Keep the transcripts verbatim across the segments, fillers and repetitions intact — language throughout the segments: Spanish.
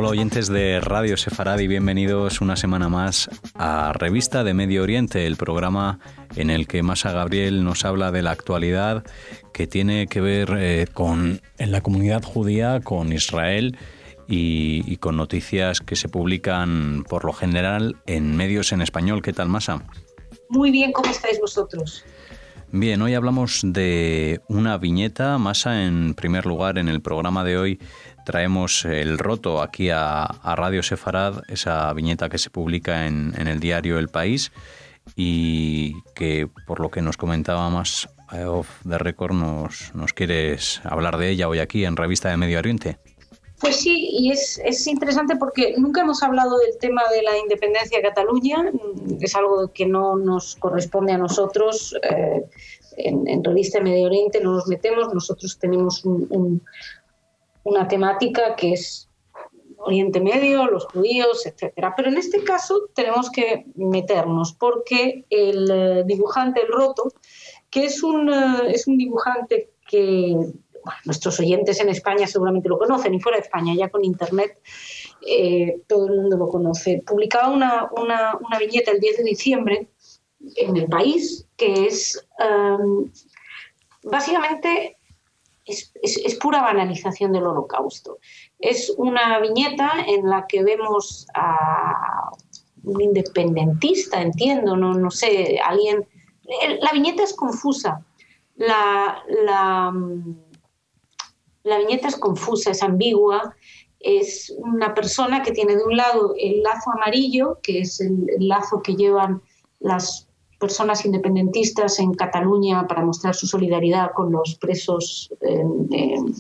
Hola oyentes de Radio Sefarad y bienvenidos una semana más a Revista de Medio Oriente, el programa en el que Masa Gabriel nos habla de la actualidad que tiene que ver eh, con en la comunidad judía, con Israel y, y con noticias que se publican por lo general en medios en español. ¿Qué tal, Masa? Muy bien, ¿cómo estáis vosotros? Bien, hoy hablamos de una viñeta. Masa, en primer lugar, en el programa de hoy traemos el roto aquí a, a Radio Sefarad, esa viñeta que se publica en, en el diario El País y que, por lo que nos comentaba más off the record, nos, nos quieres hablar de ella hoy aquí en Revista de Medio Oriente. Pues sí, y es, es interesante porque nunca hemos hablado del tema de la independencia de Cataluña, es algo que no nos corresponde a nosotros, eh, en, en Revista de Medio Oriente no nos metemos, nosotros tenemos un, un, una temática que es Oriente Medio, los judíos, etcétera. Pero en este caso tenemos que meternos porque el dibujante El Roto, que es un, es un dibujante que... Bueno, nuestros oyentes en España seguramente lo conocen y fuera de España, ya con internet, eh, todo el mundo lo conoce. Publicaba una, una, una viñeta el diez de diciembre en El País que es um, básicamente es, es, es pura banalización del Holocausto. Es una viñeta en la que vemos a un independentista, entiendo, no, no sé, alguien... La viñeta es confusa. La... la La viñeta es confusa, es ambigua, es una persona que tiene de un lado el lazo amarillo, que es el, el lazo que llevan las personas independentistas en Cataluña para mostrar su solidaridad con los presos en, en,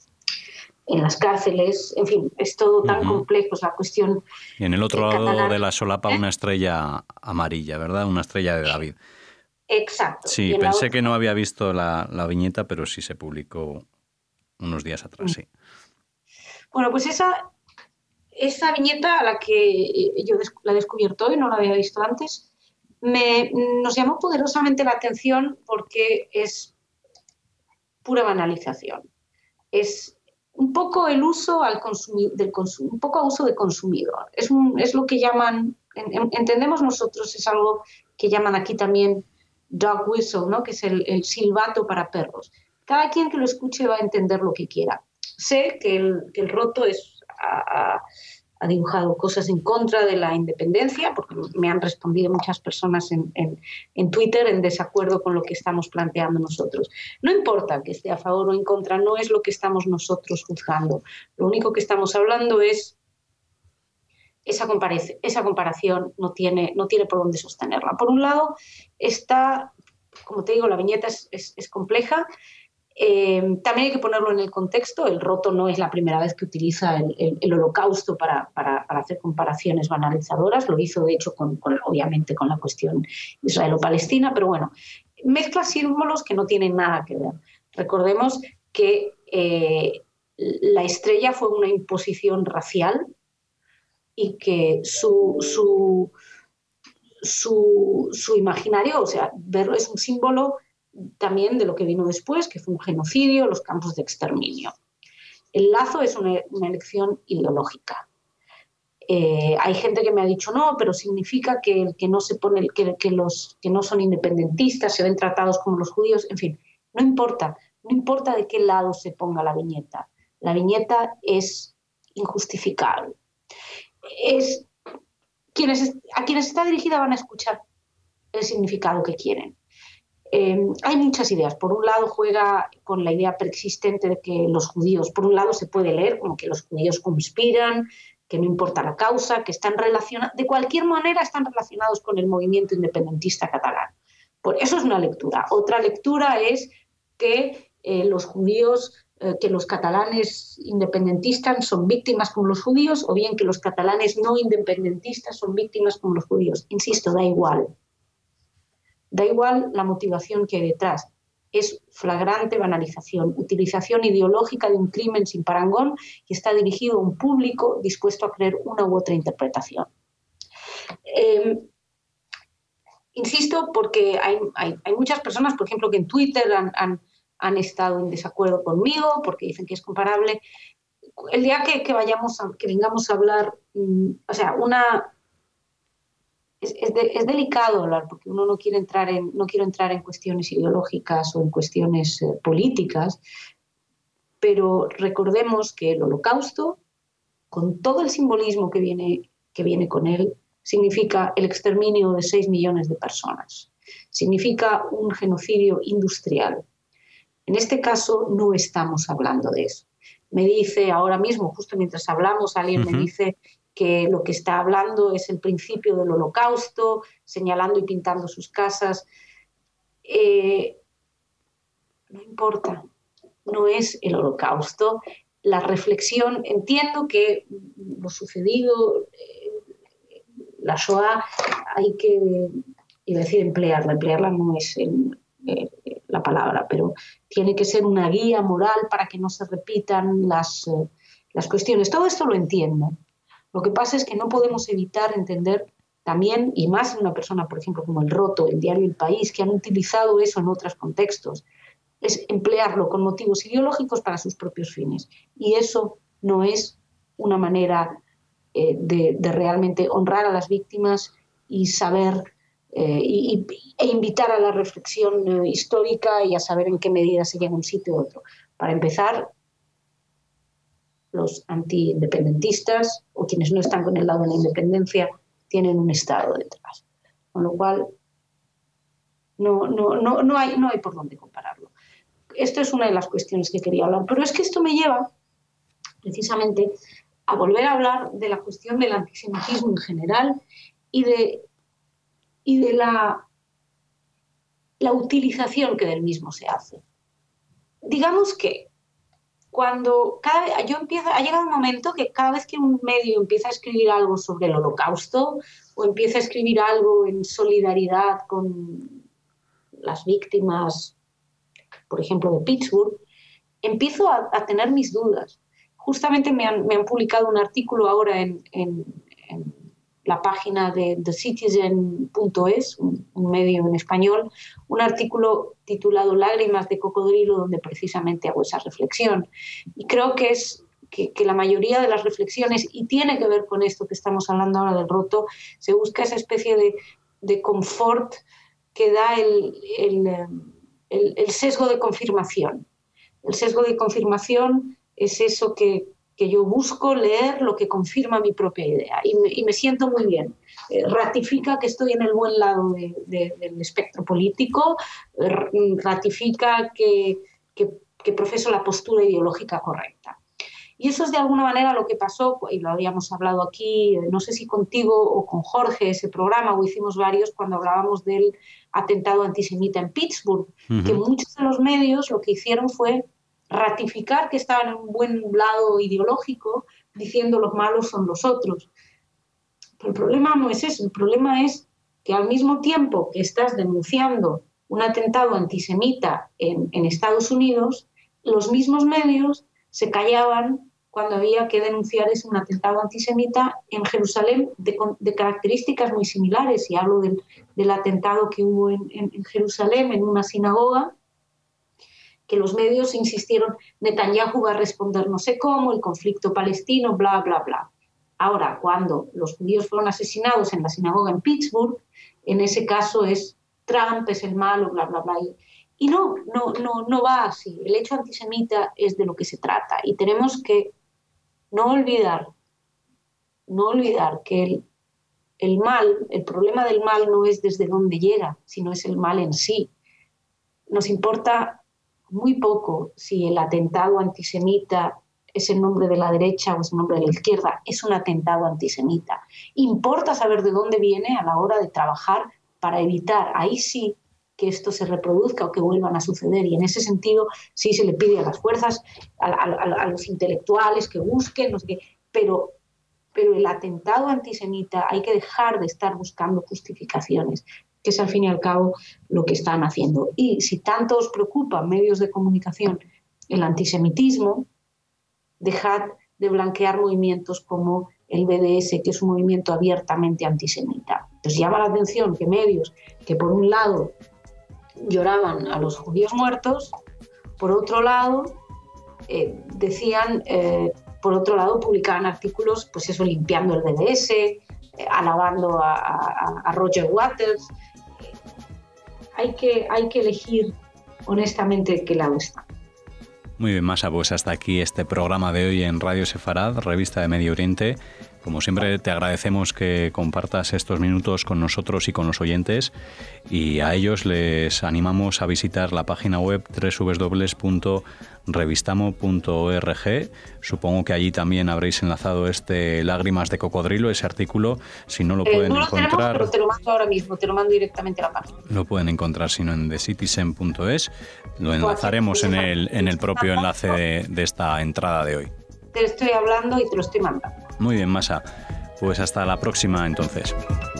en las cárceles. En fin, es todo tan uh-huh. complejo, es la cuestión. Y en el otro lado catalana. de la solapa ¿Eh? Una estrella amarilla, ¿verdad? Una estrella de David. Exacto. Sí, pensé que no había visto la, la viñeta, pero sí se publicó unos días atrás, sí. Bueno, pues esa, esa viñeta a la que yo la he descubierto hoy, no la había visto antes, me, nos llamó poderosamente la atención porque es pura banalización. Es un poco el uso al consumi- del consum- un poco a uso de consumidor. Es, un, es lo que llaman, en, entendemos nosotros, es algo que llaman aquí también dog whistle, ¿no? Que es el, el silbato para perros. Cada quien que lo escuche va a entender lo que quiera. Sé que el, que el Roto es, ha, ha dibujado cosas en contra de la independencia, porque me han respondido muchas personas en, en, en Twitter en desacuerdo con lo que estamos planteando nosotros. No importa que esté a favor o en contra, no es lo que estamos nosotros juzgando. Lo único que estamos hablando es esa, comparación, esa comparación no tiene, no tiene por dónde sostenerla. Por un lado, está, como te digo, la viñeta es, es, es compleja. Eh, también hay que ponerlo en el contexto. El Roto no es la primera vez que utiliza el, el, el Holocausto para, para, para hacer comparaciones banalizadoras. Lo hizo, de hecho, con, con, obviamente con la cuestión israelo-palestina, pero bueno, mezcla símbolos que no tienen nada que ver. Recordemos que eh, la estrella fue una imposición racial y que su, su, su, su imaginario, o sea, verlo es un símbolo también de lo que vino después, que fue un genocidio, los campos de exterminio. El lazo es una, una elección ideológica. Eh, hay gente que me ha dicho, no, pero significa que el que no se pone, que, que los que no son independentistas se ven tratados como los judíos. En fin, no importa, no importa de qué lado se ponga la viñeta. La viñeta es injustificable. Es, quienes, a quienes está dirigida van a escuchar el significado que quieren. Eh, hay muchas ideas. Por un lado juega con la idea preexistente de que los judíos, por un lado se puede leer como que los judíos conspiran, que no importa la causa, que están relacionados, de cualquier manera están relacionados con el movimiento independentista catalán. Por eso es una lectura. Otra lectura es que eh, los judíos, eh, que los catalanes independentistas son víctimas como los judíos, o bien que los catalanes no independentistas son víctimas como los judíos. Insisto, da igual. Da igual la motivación que hay detrás. Es flagrante banalización, utilización ideológica de un crimen sin parangón y está dirigido a un público dispuesto a creer una u otra interpretación. Eh, insisto, porque hay, hay, hay muchas personas, por ejemplo, que en Twitter han, han, han estado en desacuerdo conmigo porque dicen que es comparable. el día que, que vayamos a, que vengamos a hablar, um, o sea, una es, es, de, es delicado hablar porque uno no quiere entrar en no quiero entrar en cuestiones ideológicas o en cuestiones eh, políticas, pero recordemos que el Holocausto, con todo el simbolismo que viene que viene con él, significa el exterminio de seis millones de personas, significa un genocidio industrial. En este caso no estamos hablando de eso. Me dice ahora mismo, justo mientras hablamos, alguien uh-huh. me dice que lo que está hablando es el principio del Holocausto, señalando y pintando sus casas. Eh, no importa, no es el Holocausto. La reflexión, entiendo que lo sucedido, eh, la Shoah, hay que, iba a decir emplearla, emplearla no es el, eh, la palabra, pero tiene que ser una guía moral para que no se repitan las, eh, las cuestiones. Todo esto lo entiendo. Lo que pasa es que no podemos evitar entender también, y más en una persona, por ejemplo, como El Roto, el diario El País, que han utilizado eso en otros contextos, es emplearlo con motivos ideológicos para sus propios fines. Y eso no es una manera eh, de, de realmente honrar a las víctimas y saber eh, y, e invitar a la reflexión eh, histórica y a saber en qué medida se llega a un sitio u otro. Para empezar, los antiindependentistas o quienes no están con el lado de la independencia tienen un Estado detrás. Con lo cual, no, no, no, no, hay, no hay por dónde compararlo. Esto es una de las cuestiones que quería hablar, pero es que esto me lleva precisamente a volver a hablar de la cuestión del antisemitismo en general y de, y de la, la utilización que del mismo se hace. Digamos que cuando cada, yo empiezo, ha llegado un momento que cada vez que un medio empieza a escribir algo sobre el Holocausto o empieza a escribir algo en solidaridad con las víctimas, por ejemplo, de Pittsburgh, empiezo a, a tener mis dudas. Justamente me han, me han publicado un artículo ahora en, en, en la página de the citizen punto es, un, un medio en español, un artículo titulado Lágrimas de cocodrilo, donde precisamente hago esa reflexión. Y creo que es que, que la mayoría de las reflexiones, y tiene que ver con esto que estamos hablando ahora del Roto, se busca esa especie de, de confort que da el... el El, el sesgo de confirmación. El sesgo de confirmación es eso que, que yo busco leer, lo que confirma mi propia idea. Y me, y me siento muy bien. Eh, ratifica que estoy en el buen lado de, de, del espectro político, eh, ratifica que, que, que profeso la postura ideológica correcta. Y eso es de alguna manera lo que pasó, y lo habíamos hablado aquí, no sé si contigo o con Jorge, ese programa, o hicimos varios cuando hablábamos del atentado antisemita en Pittsburgh, uh-huh. que muchos de los medios lo que hicieron fue ratificar que estaban en un buen lado ideológico, diciendo los malos son los otros. Pero el problema no es eso, el problema es que al mismo tiempo que estás denunciando un atentado antisemita en, en Estados Unidos, los mismos medios se callaban cuando había que denunciar ese un atentado antisemita en Jerusalén de, de características muy similares. Y hablo del, del atentado que hubo en, en, en Jerusalén, en una sinagoga, que los medios insistieron, Netanyahu va a responder no sé cómo, el conflicto palestino, bla, bla, bla. Ahora, cuando los judíos fueron asesinados en la sinagoga en Pittsburgh, en ese caso es Trump, es el malo, bla, bla, bla. Y no, no, no, no va así. El hecho antisemita es de lo que se trata. Y tenemos que no olvidar, no olvidar que el, el mal, el problema del mal no es desde dónde llega, sino es el mal en sí. Nos importa muy poco si el atentado antisemita es el nombre de la derecha o es el nombre de la izquierda. Es un atentado antisemita. Importa saber de dónde viene a la hora de trabajar para evitar, ahí sí, que esto se reproduzca o que vuelvan a suceder. Y en ese sentido sí se le pide a las fuerzas, a, a, a los intelectuales que busquen, no sé qué, pero, pero el atentado antisemita hay que dejar de estar buscando justificaciones, que es al fin y al cabo lo que están haciendo. Y si tanto os preocupa, medios de comunicación, el antisemitismo, dejad de blanquear movimientos como el B D S, que es un movimiento abiertamente antisemita. Entonces llama la atención que medios que por un lado lloraban a los judíos muertos, por otro lado eh, decían eh, por otro lado, publicaban artículos, pues eso, limpiando el B D S, eh, alabando a, a, a Roger Waters. Eh, hay que, hay que elegir honestamente qué lado está. Muy bien, Masha, pues hasta aquí este programa de hoy en Radio Sefarad, revista de Medio Oriente. Como siempre, te agradecemos que compartas estos minutos con nosotros y con los oyentes, y a ellos les animamos a visitar la página web doble u doble u doble u punto revistamo punto org. Supongo que allí también habréis enlazado este Lágrimas de Cocodrilo, ese artículo. Si no lo eh, pueden no lo encontrar... tenemos, pero te lo mando ahora mismo, te lo mando directamente a la página. Lo pueden encontrar, si no, en the citizen punto es. Lo enlazaremos en el, en el propio enlace de, de esta entrada de hoy. Te estoy hablando y te lo estoy mandando. Muy bien, Masha. Pues hasta la próxima, entonces.